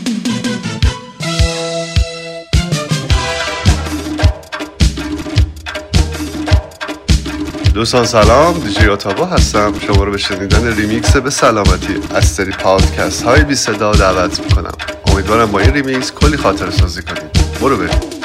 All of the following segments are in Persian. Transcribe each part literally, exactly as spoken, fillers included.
دوستان سلام، دیجی آتابا هستم. شما رو به شنیدن ریمیکس به سلامتی از سری پادکست های بی صدا دعوت میکنم. امیدوارم با این ریمیکس کلی خاطره سازی کنید. برو بریم.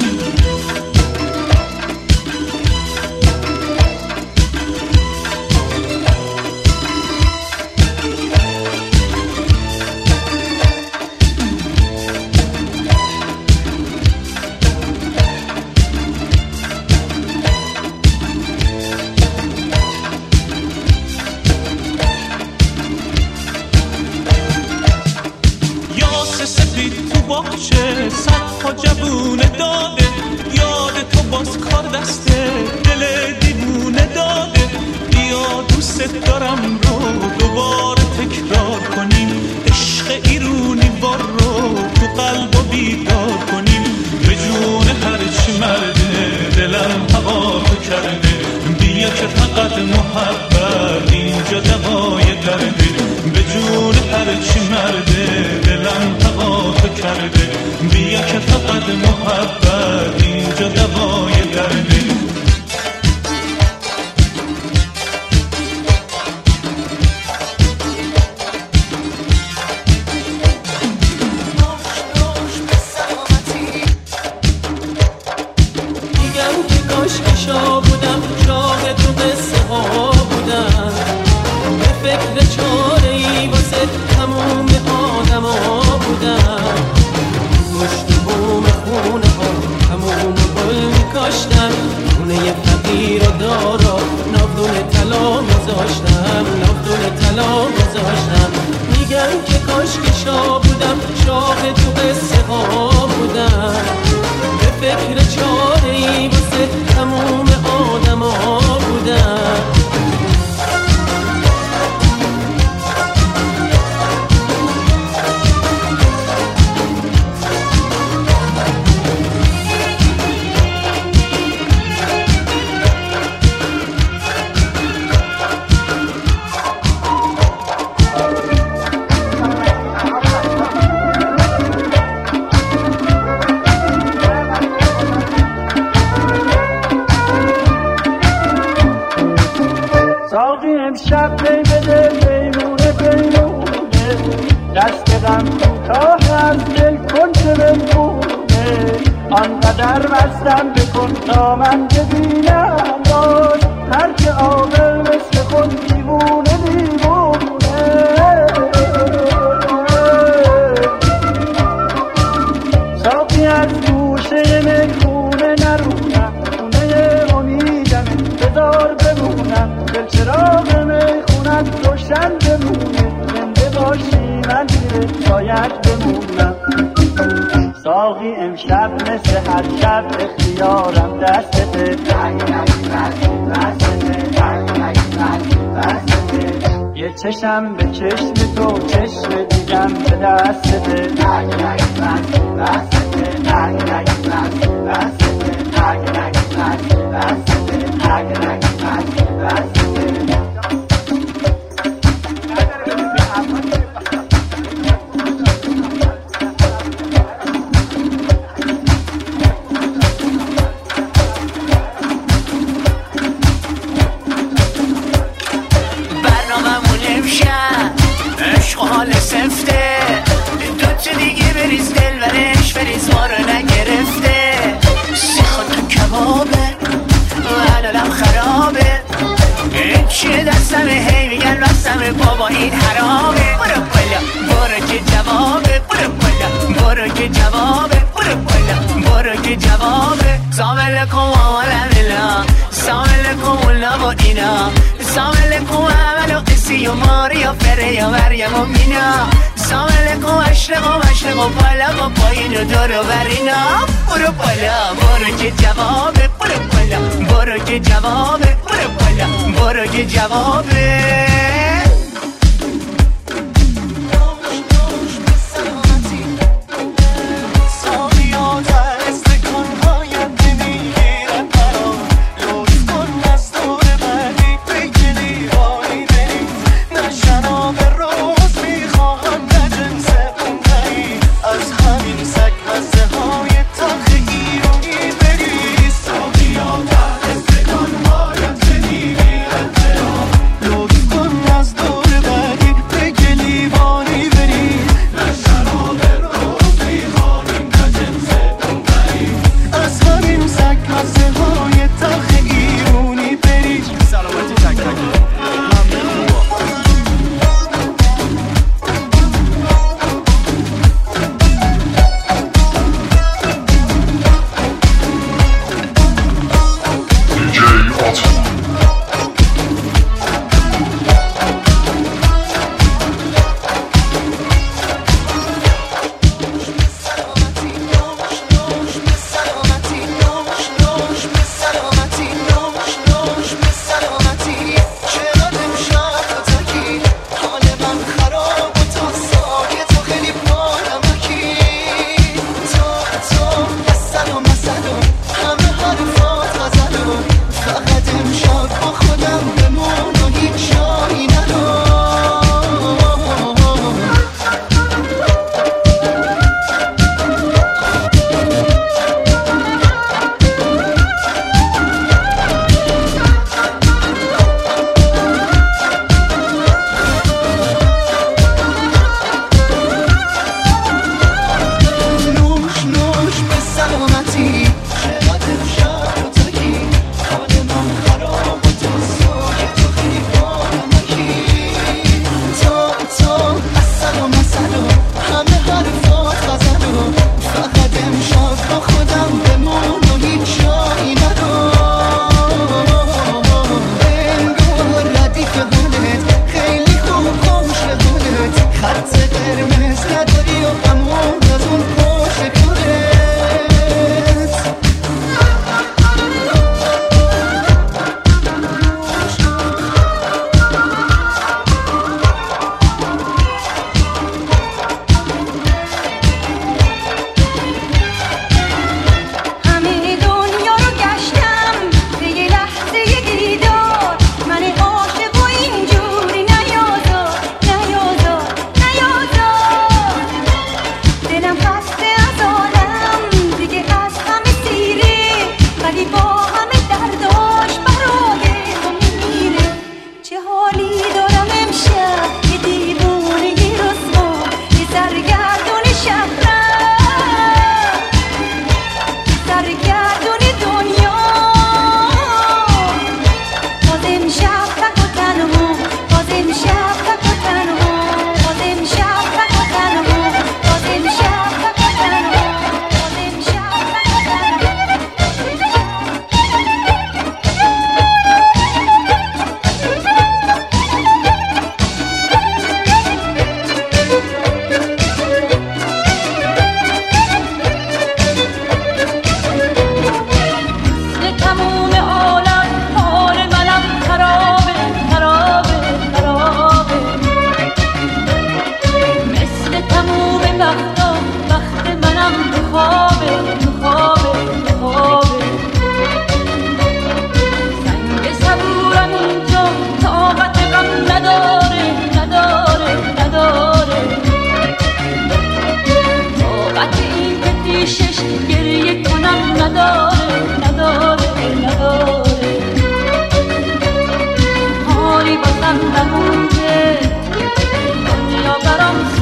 چشم به چشم تو چشم دیگم به دستته نگ نگ بس بسته نگ نگ بس بسته نگ نگ بس بسته نگ نگ بس بسته بابا این حرامه برو بالا برو که جوابه برو بالا برو که جوابه برو بالا برو که جوابه سامل کن آمالمیلا سامل کن اولا با اینا سامل کن عمل و قسی و ماری و فره یا مریم و مینا سامل کن اشرق و مشرق و بالا با پایین و دور و برینا برو بالا برو که جوابه برو بالا برو که جوابه برو بالا برو که جوابه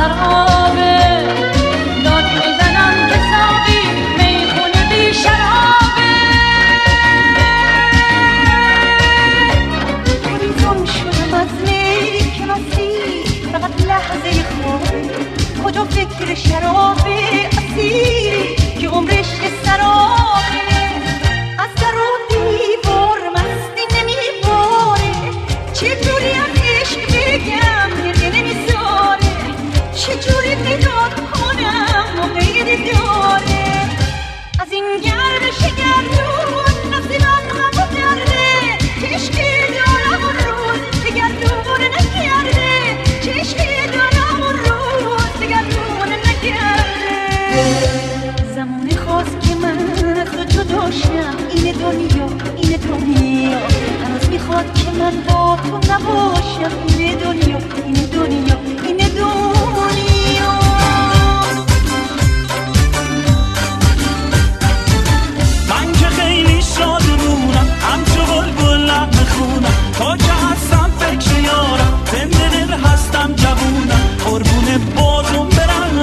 خرابه داد میزنم که ساقی میخونه بی شرابه گریزون شدم از می که مسیر فقط لحظه خوابه کجا فکر شرابه اسیری که عمرش که سرابه از در و دیوار مستی نمیباره چجوری از عشق بگم گریه نمیذاره چجوری پیدات کنم موقعی دیداره از این گردش گردون نصیبم غم و درده چشکی دارم اون روز دیگر دور نکرده چشکی دارم اون روز دیگر دور نکرده زمانی خواست که من از تو جدا شم این دنیا این دنیا هنوز میخواد که من با تو نباشم این دنیا این دنیا این دنیا من که خیلی شادمونم همچو بلبلم میخونم تا که هستم فکر یارم زنده دل هستم جوونم قربون بازم برم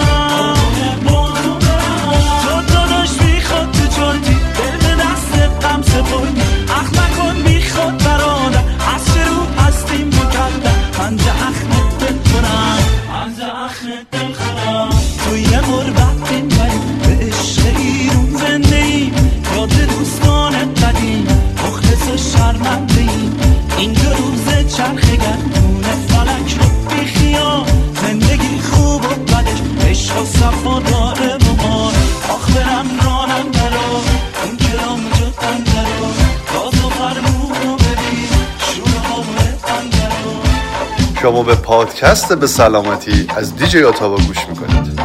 تو داداش بیخواد تو جلدی دل به دست غم سپردی اخ نکن بیخواد برادر از چه رو هستیم مکدر پنجه اخمت دل کنم پنجه اخمت دل کنم توی یه غربت این بریم به عشق ایرون زنده ایم یاد دوستان قدیم مخلص و شرمنده ایم این دو روز چرخه گردون فلک رو بیخیال زندگی خوب و بدش عشق و صفا داره بمان آخ برم رانم درو اون کرام جدن درو گاز و فرمون رو ببین شور حامت اندرو. شما به پادکست به سلامتی از دیجی اتابا گوش میکنید.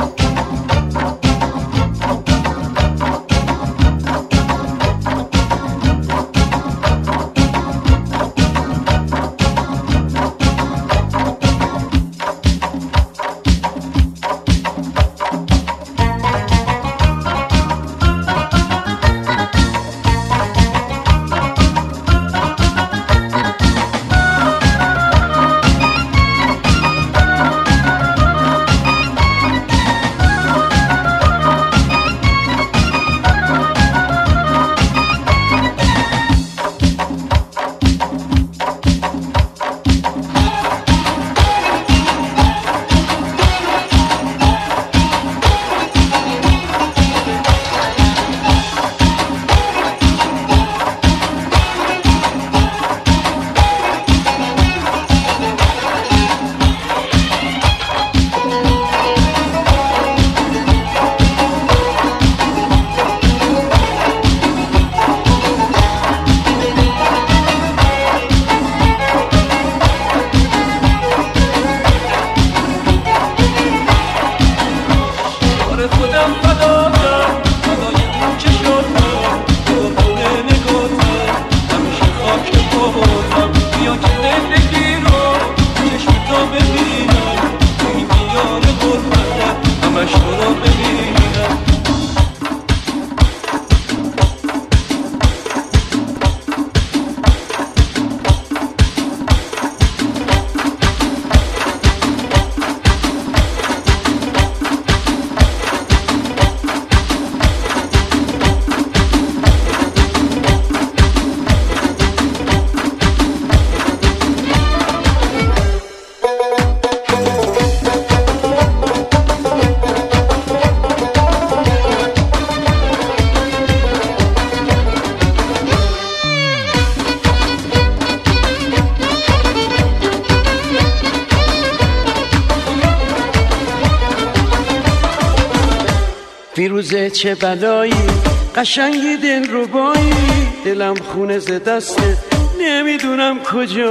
فیروزه چه بلایی قشنگی دل ربایی دلم خونه ز دسته نمیدونم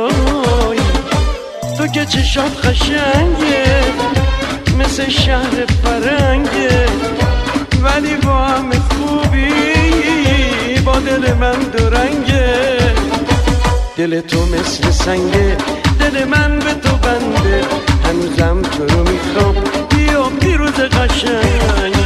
کجایی تو که چشات قشنگه مثل شهر فرنگه ولی با همه خوبی با دل من دو رنگه دل تو مثل سنگه دل من به تو بنده هنوزم تو رو میخوام بیا پیروز قشنگه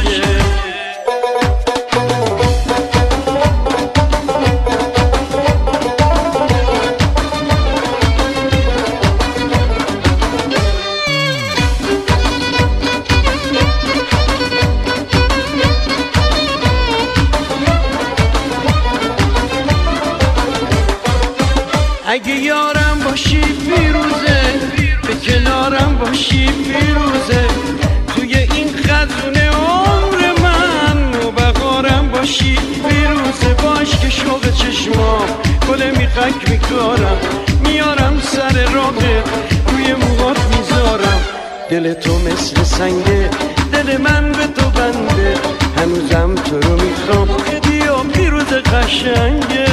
اگه یارم باشی پیروزه، به کنارم باشی پیروزه، توی این خزونه عمر من و بقارم باشی پیروزه. باش که شوق چشمام گل میخک میکارم، میارم سر راهت روی موهات میذارم. دل تو مثل سنگه، دل من به تو بنده، هنوزم تو رو میخوام بیا پیروز قشنگه.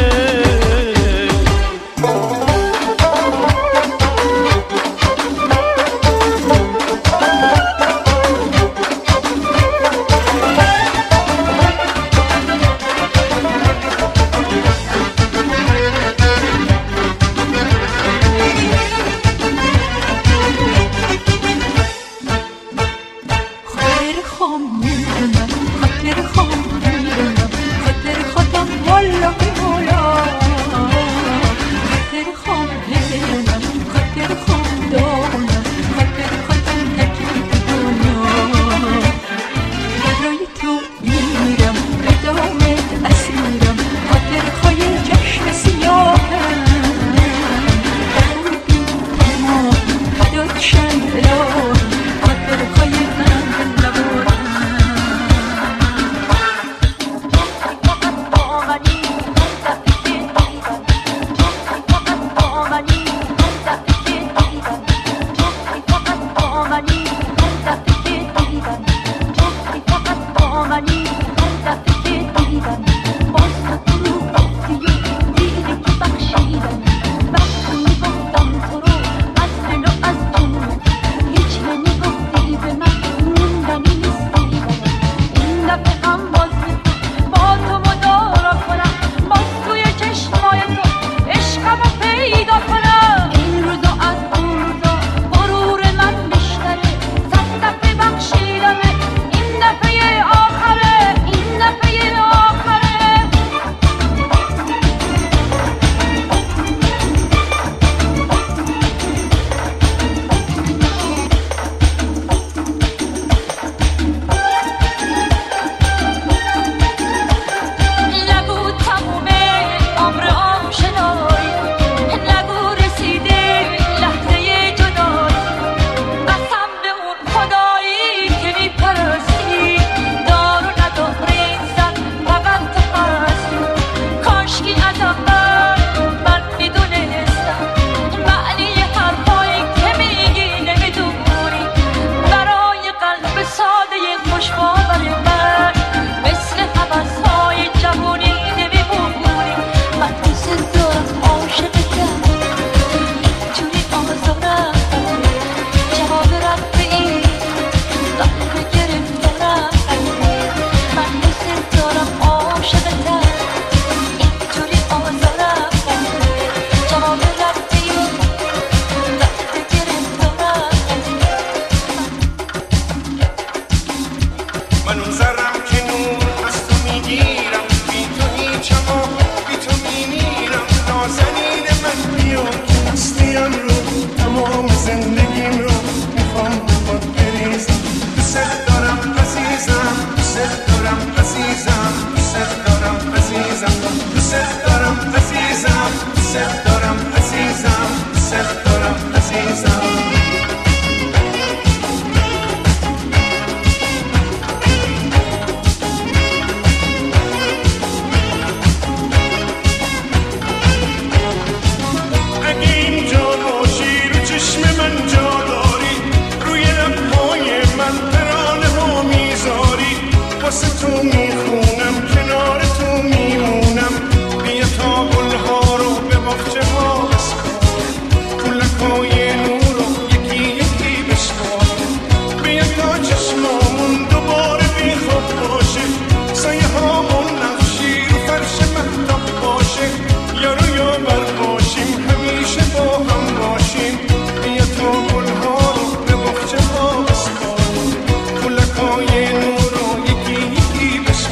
Yeki yeki beş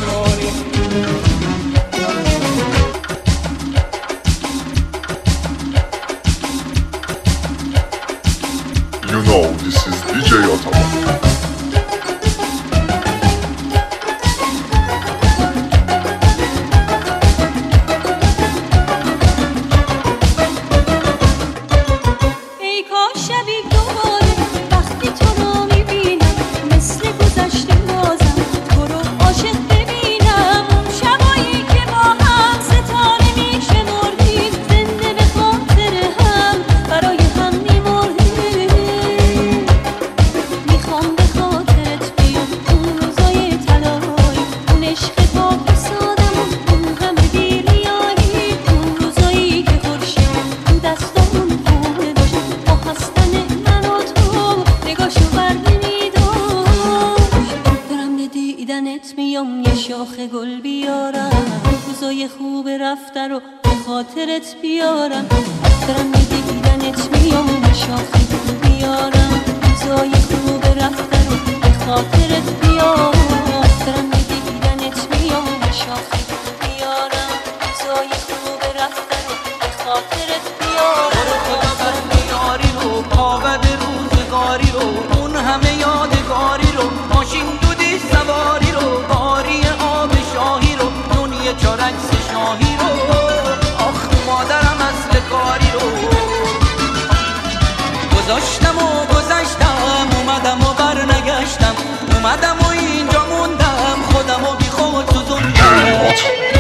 میام یه شاخ گل بیارم، روزای خوب رفته رو به خاطرت بیارم. دارم یه دیدنت میام یه شاخ گل بیارم، روزای خوب رفته رو به خاطرت بیارم. دارم یه دیدنت میام یه شاخ گل بیارم، روزای خوب رفته رو به خاطرت بیارم. خدا بر میاری رو پاود روزگاری رو، اون همه یادگاری رو، ماشین دودی سواری رو، باری آب شاهی رو، نون یه چارکس شاهی رو، آخ مادرم اصل کاری رو گذاشتم و گذشتم، اومدم و بر نگشتم، اومدم و اینجا موندم، خودم و بی خود سوزوندم.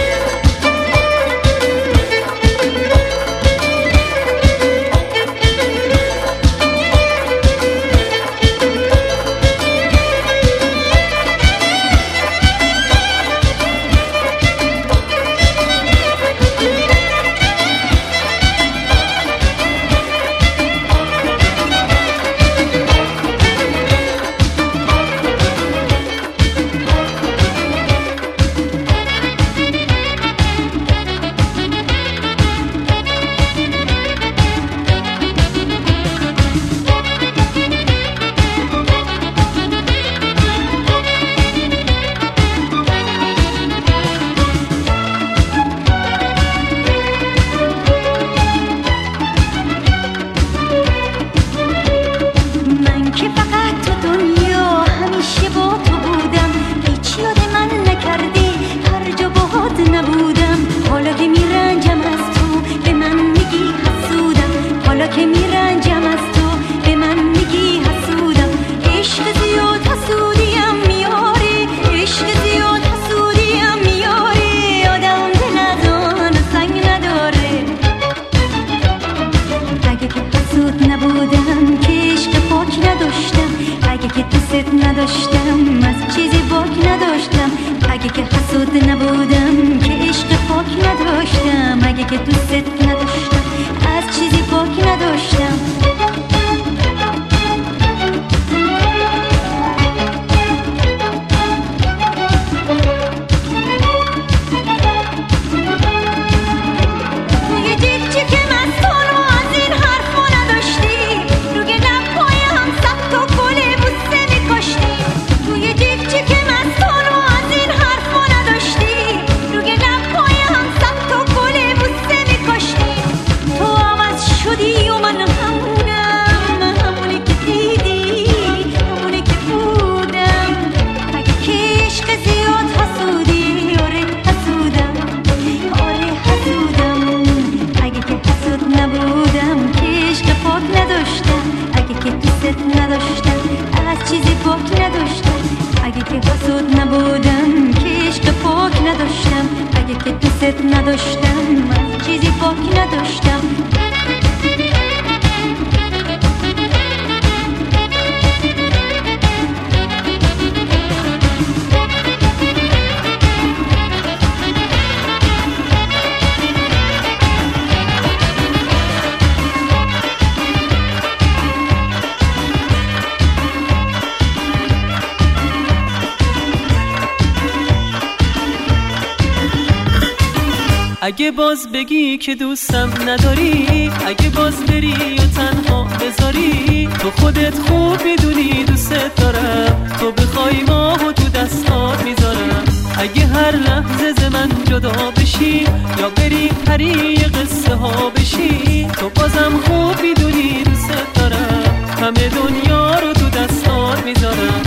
اگه باز بگی که دوستم نداری، اگه باز بری و تنها بذاری، تو خودت خوب میدونی دوست دارم، تو بخوای ماهو تو دستات میذارم. اگه هر لحظه ز من جدا بشی یا بری پری قصه ها بشی، تو بازم خوب میدونی دوست دارم، همه دنیا رو تو دستات میذارم.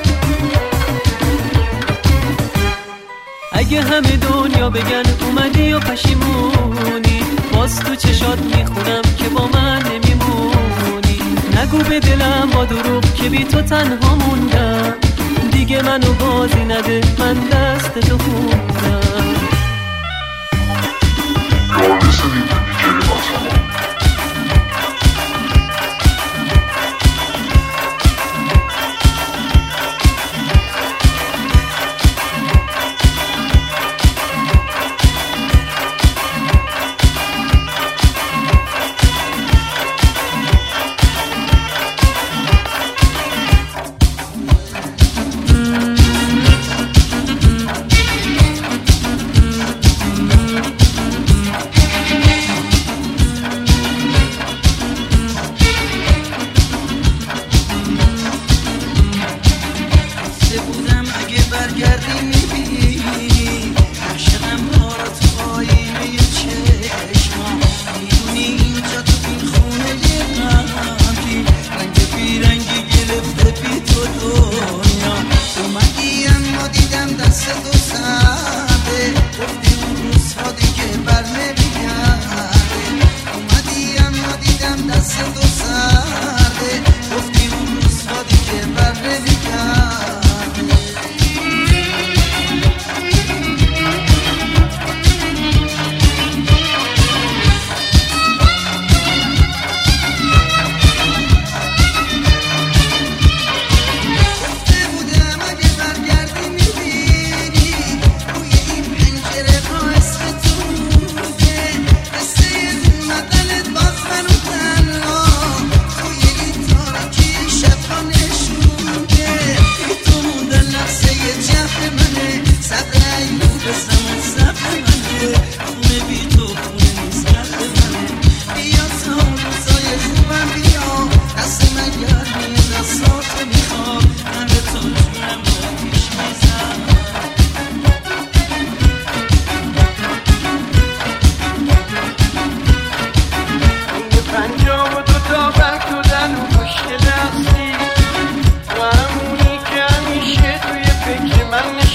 اگه همه دنیا بگن اومدی و پشیمونی، باز تو چشات میخونم که با من نمیمونی. نگو به دلم با دروغ که بی تو تنها موندم، دیگه منو بازی نده من دست تو خوندم.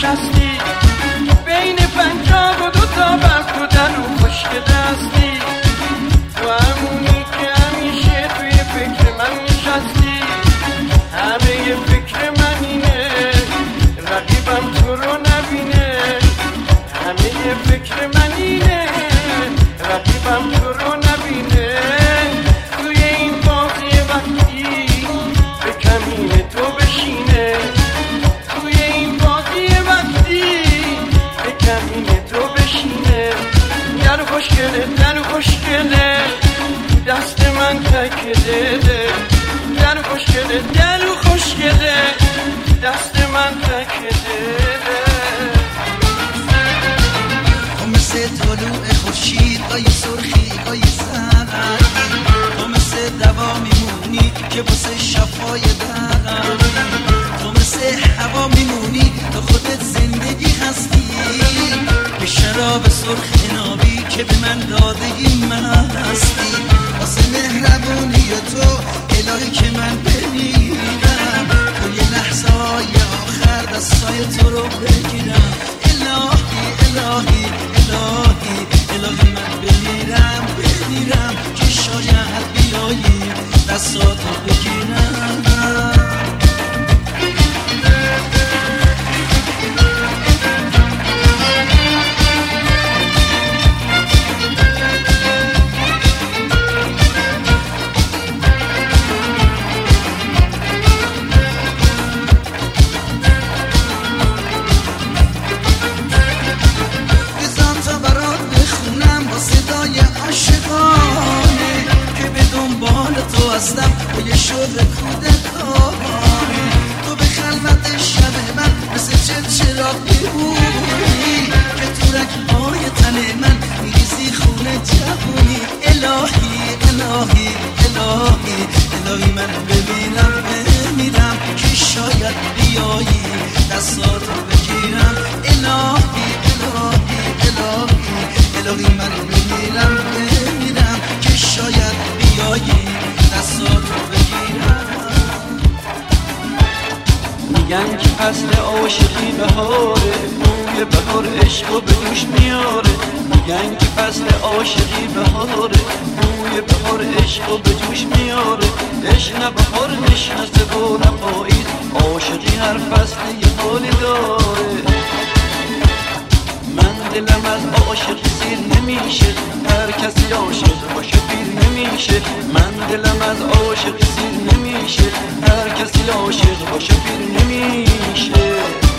نشستی بین پنجاب و دو تا برق و در رو خشک دستی تو همونی که همیشه توی فکر من نشستی همه فکر من اینه رقیبم تو رو نبینه همه فکر من اینه رقیبم تو رو نبینه توی این بازی وقتی به کمین تو بشینه توی این بازی وقتی به کمین تو بشینه در خوشگله در خوشگله دست من تکده در خوشگله در خوشگله دست من تکده تو مثل طلوع خورشید گاهی سرخی گاهی زرقی تو مثل دوا میمونی که واسه شفای درقی تو مثل هوا میمونی تو خودت زندگی هستی به شراب سرخ نابی که به من داده این مستی واسه مهربونی تو الهی که من بمیرم تو یه لحظه های آخر دستای تو رو بگیرم الهی الهی الهی الهی من بمیرم بمیرم که شاید بیایی دستاتو بگیرم و یه شوق کودکانه تو به خلوت شب من مثل چه چراغ ببونی که تو رگهای تن من میریزی خون جوونی الهی الهی الهی الهی من ببینم بمیرم که شاید بیایی دستاتو بگیرم الهی الهی الهی الهی من بمیرم بمیرم که شاید بیایی دستاتو بگیرم میگن که فصل عاشقی بهاره بوی بهار عشق و به دوش میاره میگن که فصل عاشقی بهاره بوی بهار عشق و به دوش میاره عشق نه بهار نشناسه و نه پاییز عاشقی هر فصل یه حالی داره من دلم از عاشق سیر نمیشه هر کسی عاشق باشه پیر نمیشه من دلم از عاشق سیر نمیشه هر کسی عاشق باشه پیر نمیشه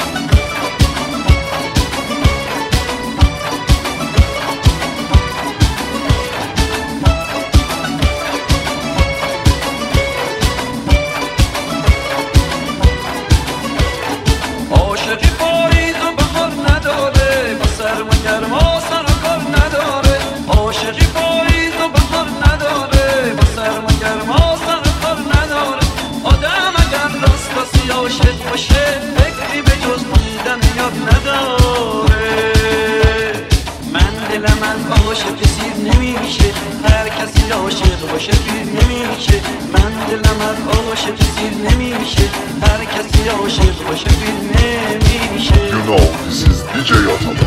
عاشقی پاییز و بهار نداره با سرما گرما سر و کار نداره عاشقی پاییز و بهار نداره با سرما گرما سر و کار نداره آدم اگر راست راستی عاشق باشه فکری به جز موندن یاد نداره من دلم از عاشق سیر نمیشه هر کسی عاشق باشه پیر نمیشه من دلم از عاشق سیر نمیشه هر کسی عاشق باشه پیر نمیشه You know, this is دی جی Otaba.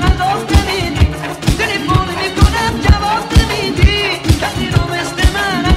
کسی رو مثل من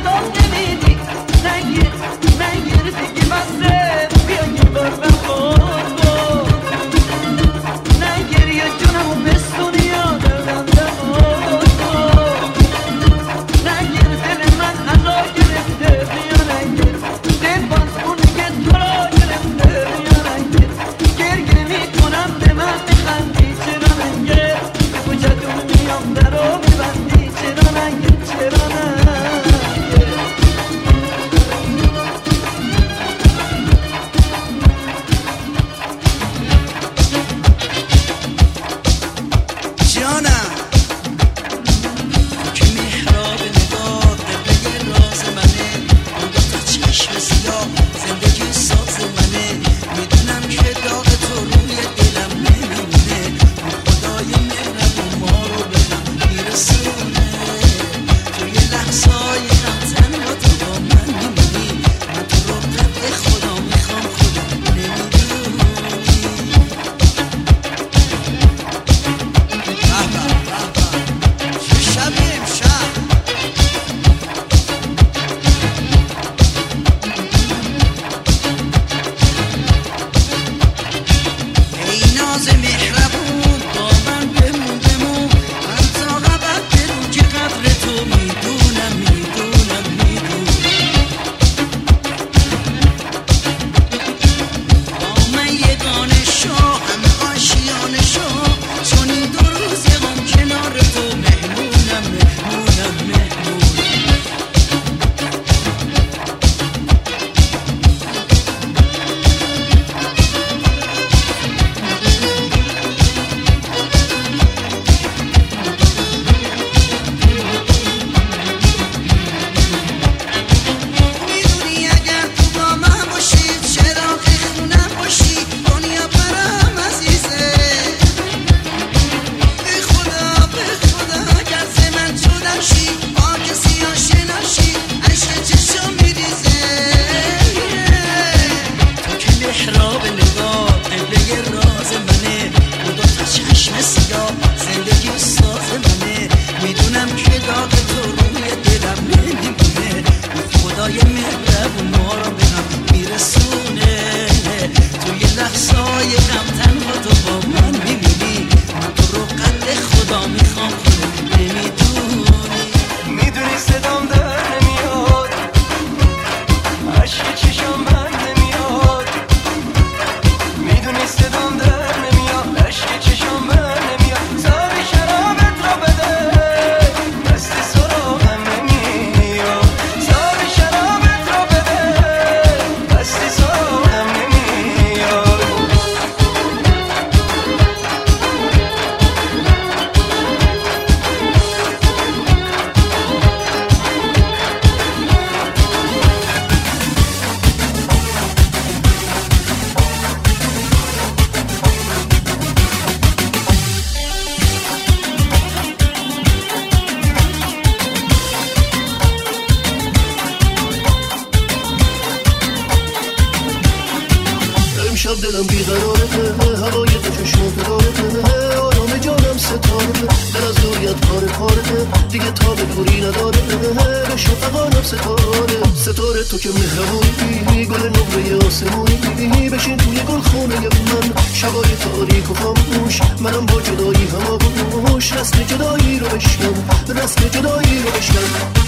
دلم بیقراره، هوای تو چشمات داره، آرام جانم ستاره، دل از دوریت پاره پاره، دیگه تا به دوری نداره، به شفقانم ستاره. ستاره تو که مهربونی، گل نقره آسمونی، بشین توی گل خونه من، شبای تاریک و خاموش، منم با جدایی هماغوش، رسم جدایی رو بشکن، رسم جدایی رو بشکن.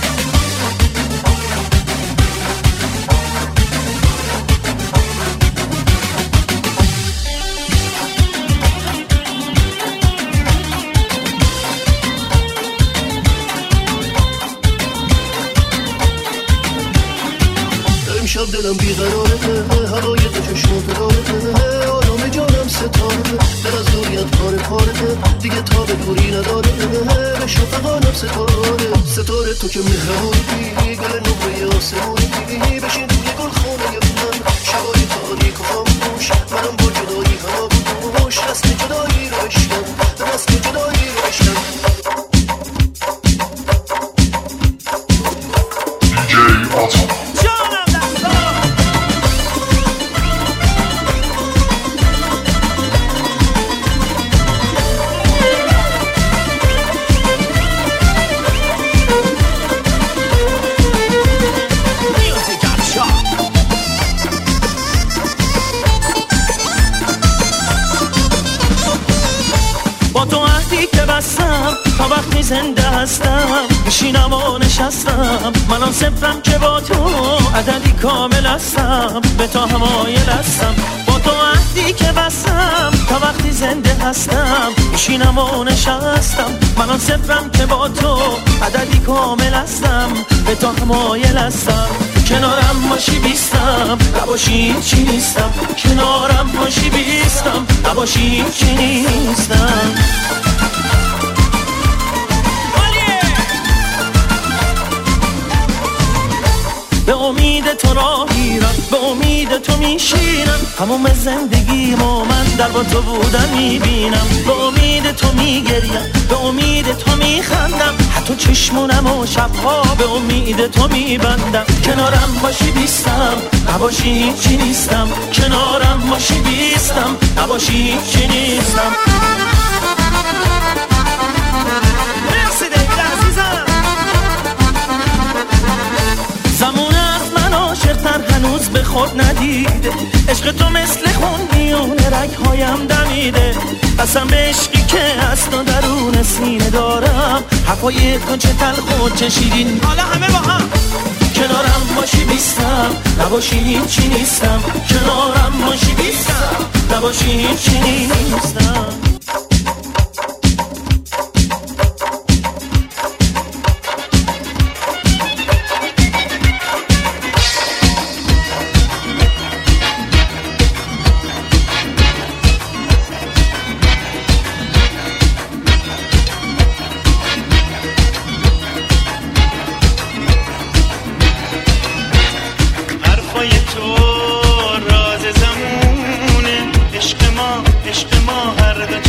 امشب دلم بیقراره، هوای تو چشمات داره، آرام جانم ستاره، دل از دوریت پاره پاره، دیگه تا به دوری نداره، به شفقانم ستاره. ستاره تو که مهربونی، گل نقره آسمونی، بشین توی گل خونه من، شبای تاریک و خاموش، منم با جدایی هماغوش، رسم جدایی رو بشکن، رسم جدایی رو بشکن. دیجی آتا تا وقتی زنده هستم میشینم و نشستم، منم صفرم که با تو عددی کامل هستم، به تو همایل هستم. با تو عهدی که بستم تا وقتی زنده هستم میشینم و نشستم، منم صفرم که با تو عددی کامل هستم، به تو همایل هستم. کنارم باشی بیستم، نباشی چی نیستم، کنارم باشی بیستم، نباشی چی نیستم. به امید تو راه میرم، به امید تو میشینم، هموم زندگیمو من در با تو بودن میبینم. به امید تو میگریم، به امید تو میخندم، حتی چشمونم و شبها به امید تو میبندم. کنارم باشی بیستم، نباشی چی نیستم، کنارم باشی بیستم، نباشی چی نیستم. مرسی دیگر عزیزم. زمان از من عاشق‌تر هنوز به خود ندیده، عشق تو مثل خون میونه رگ‌هایم دمیده، قسم به عشقی که از تو درون سینه دارم، حرفای تو چه تلخ و چه شیرین، حالا همه با هم. کنارم باشی بیستم، نباشی چی نیستم، کنارم باشی بیستم، نباشی چی نیستم. عشق ما عشق ما هر دو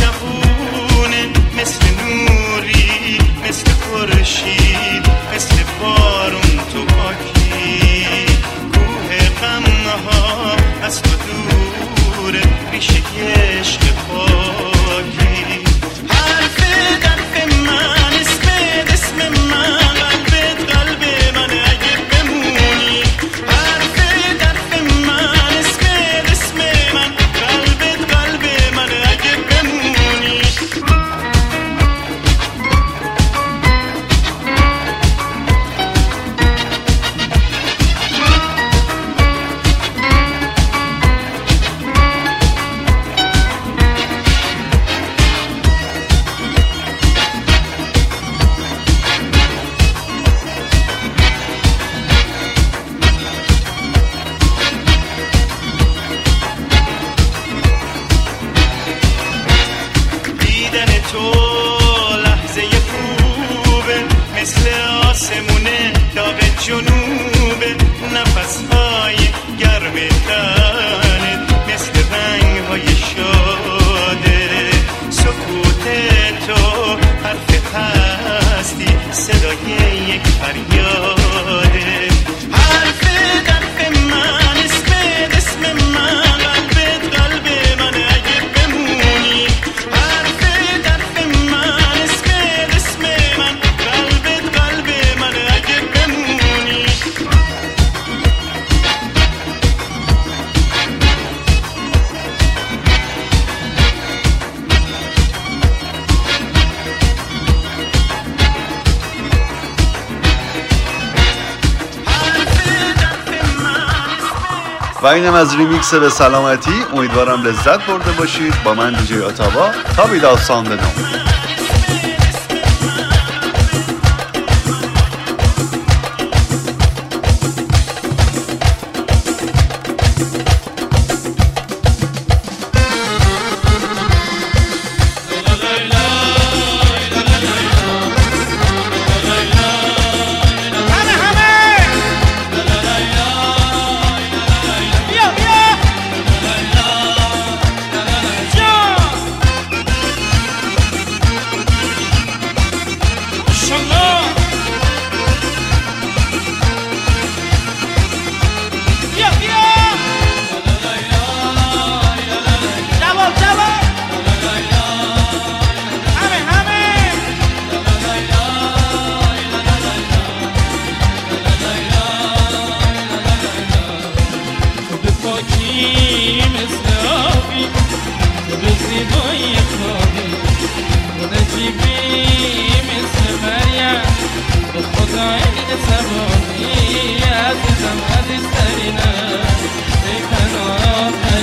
و اینم از ریمیکس به سلامتی. امیدوارم لذت برده باشید. با من دیجی اتابا تا بیدار ساند نو.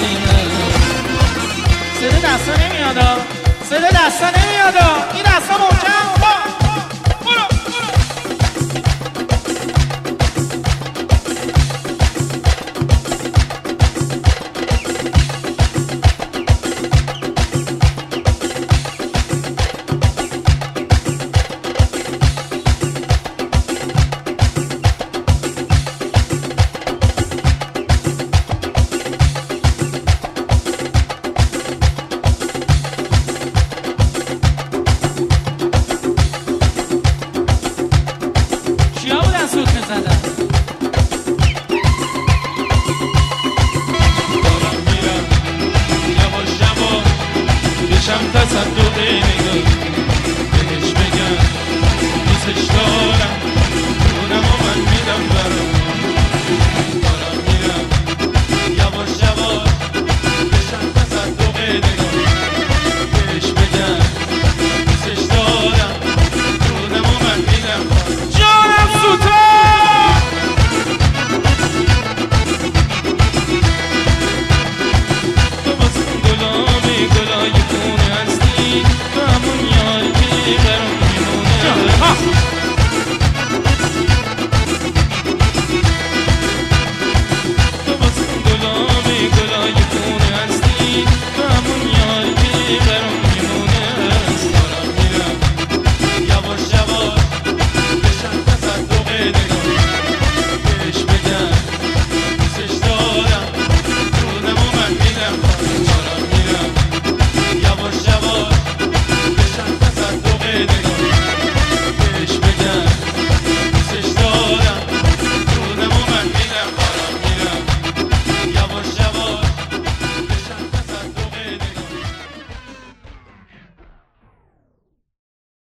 صدا دستا نمیادا این دستا